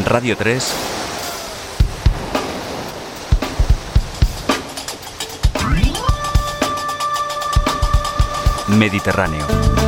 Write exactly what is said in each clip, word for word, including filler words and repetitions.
Radio tres. Mediterráneo.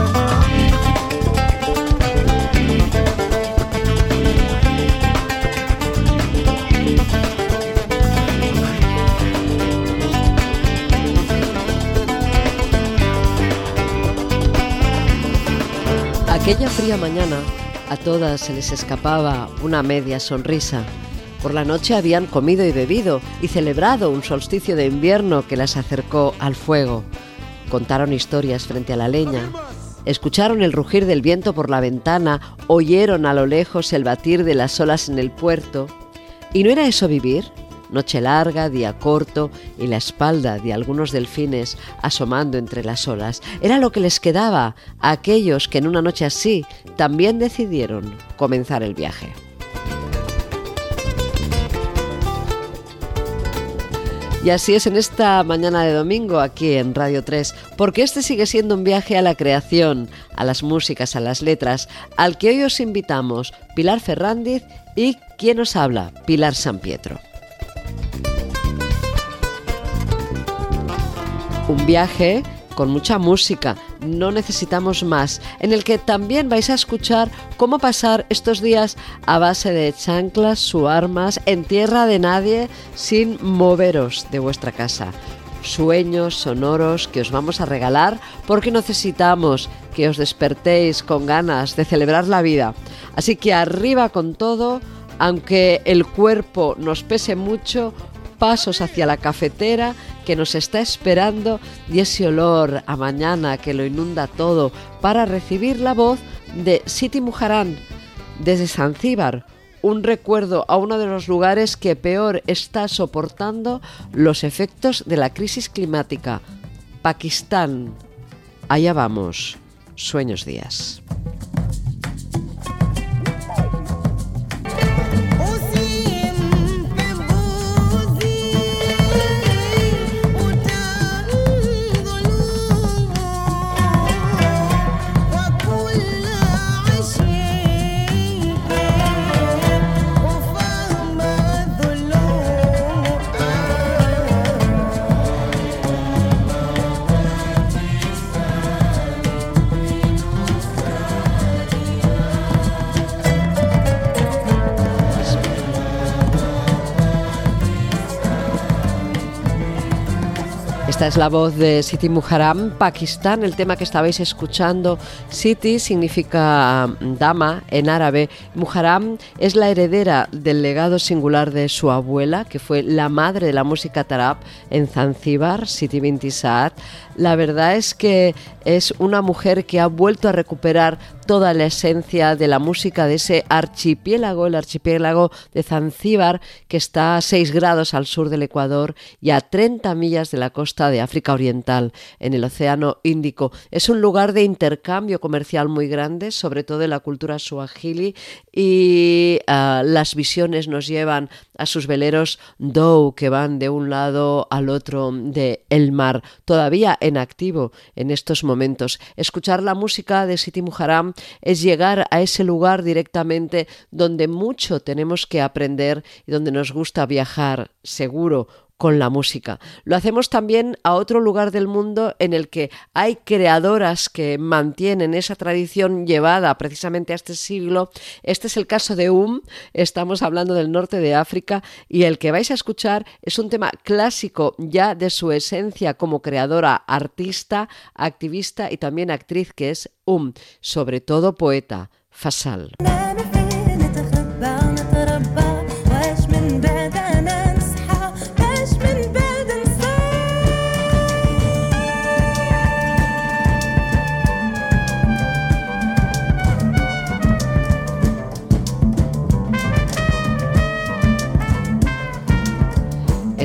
Aquella fría mañana a todas se les escapaba una media sonrisa. Por la noche habían comido y bebido y celebrado un solsticio de invierno que las acercó al fuego. Contaron historias frente a la leña, escucharon el rugir del viento por la ventana, oyeron a lo lejos el batir de las olas en el puerto. ¿Y no era eso vivir? Noche larga, día corto y la espalda de algunos delfines asomando entre las olas. Era lo que les quedaba a aquellos que en una noche así también decidieron comenzar el viaje. Y así es en esta mañana de domingo aquí en Radio tres, porque este sigue siendo un viaje a la creación, a las músicas, a las letras, al que hoy os invitamos Pilar Ferrandiz y ¿quién os habla? Pilar Sampietro. Un viaje con mucha música, no necesitamos más, en el que también vais a escuchar cómo pasar estos días a base de chanclas, suarmas, en tierra de nadie, sin moveros de vuestra casa. Sueños sonoros que os vamos a regalar porque necesitamos que os despertéis con ganas de celebrar la vida. Así que arriba con todo, aunque el cuerpo nos pese mucho, pasos hacia la cafetera que nos está esperando y ese olor a mañana que lo inunda todo para recibir la voz de Siti Muharram desde Zanzíbar, un recuerdo a uno de los lugares que peor está soportando los efectos de la crisis climática, Pakistán. Allá vamos, sueños días. Esta es la voz de Siti Muharram, Pakistán, el tema que estabais escuchando. Siti significa dama en árabe. Muharram es la heredera del legado singular de su abuela, que fue la madre de la música tarab en Zanzíbar, Siti Binti Saad. La verdad es que es una mujer que ha vuelto a recuperar toda la esencia de la música de ese archipiélago, el archipiélago de Zanzíbar, que está a seis grados al sur del Ecuador y a treinta millas de la costa de África Oriental, en el Océano Índico. Es un lugar de intercambio comercial muy grande, sobre todo de la cultura suajili, y uh, las visiones nos llevan a sus veleros dhow que van de un lado al otro del mar, todavía en activo en estos momentos. Escuchar la música de Siti Muharram es llegar a ese lugar directamente donde mucho tenemos que aprender y donde nos gusta viajar, seguro, con la música. Lo hacemos también a otro lugar del mundo en el que hay creadoras que mantienen esa tradición llevada precisamente a este siglo. Este es el caso de Um, estamos hablando del norte de África, y el que vais a escuchar es un tema clásico ya de su esencia como creadora, artista, activista y también actriz, que es Um, sobre todo poeta, Fasal.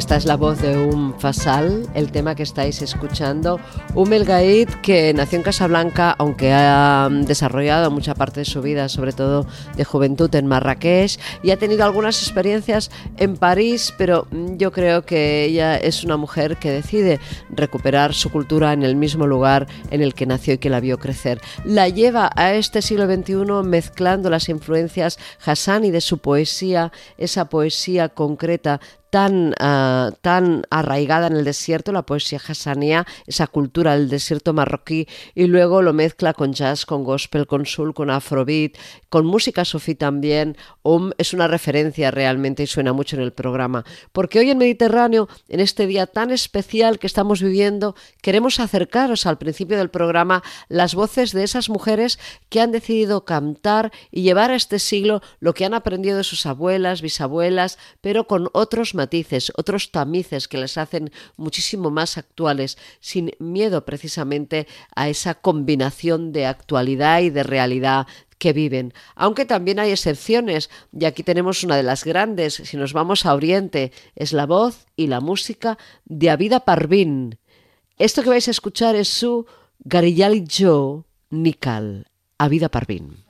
Esta es la voz de Um Fasal, el tema que estáis escuchando. Um El Gaid, que nació en Casablanca, aunque ha desarrollado mucha parte de su vida, sobre todo de juventud, en Marrakech, y ha tenido algunas experiencias en París, pero yo creo que ella es una mujer que decide recuperar su cultura en el mismo lugar en el que nació y que la vio crecer. La lleva a este siglo veintiuno mezclando las influencias hassani de su poesía, esa poesía concreta tan, uh, tan arraigada en el desierto, la poesía hassanía, esa cultura del desierto marroquí, y luego lo mezcla con jazz, con gospel, con soul, con afrobeat, con música sufí también. Um es una referencia realmente y suena mucho en el programa, porque hoy en Mediterráneo, en este día tan especial que estamos viviendo, queremos acercaros al principio del programa las voces de esas mujeres que han decidido cantar y llevar a este siglo lo que han aprendido de sus abuelas, bisabuelas, pero con otros matices, otros tamices que les hacen muchísimo más actuales, sin miedo precisamente a esa combinación de actualidad y de realidad que viven. Aunque también hay excepciones, y aquí tenemos una de las grandes, si nos vamos a Oriente, es la voz y la música de Abida Parvin. Esto que vais a escuchar es su Gariyali Jo Nikal, Abida Parvin.